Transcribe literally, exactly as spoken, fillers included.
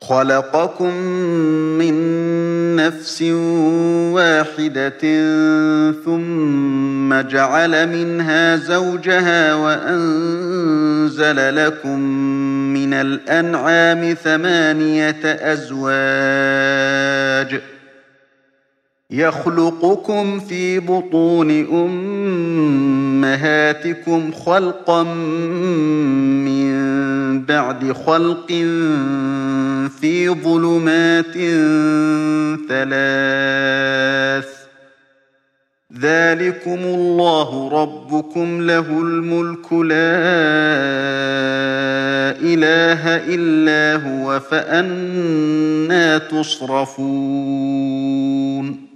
خَلَقَكُم مِّن نَّفْسٍ وَاحِدَةٍ ثُمَّ جَعَلَ مِنْهَا زَوْجَهَا وَأَنزَلَ لَكُم مِّنَ الْأَنْعَامِ ثَمَانِيَةَ أَزْوَاجٍ ۚ يَخْلُقُكُمْ فِي بُطُونِ أُمَّهَاتِكُمْ خَلْقًا مِّن بَعْدِ خَلْقٍ فِي ظُلُمَاتٍ ثَلَاثٍ ۚ ذَٰلِكُمُ اللَّهُ رَبُّكُمْ لَهُ الْمُلْكُ لَا إِلَٰهَ إِلَّا هُوَ ۖ فَأَنَّىٰ تُصْرَفُونَ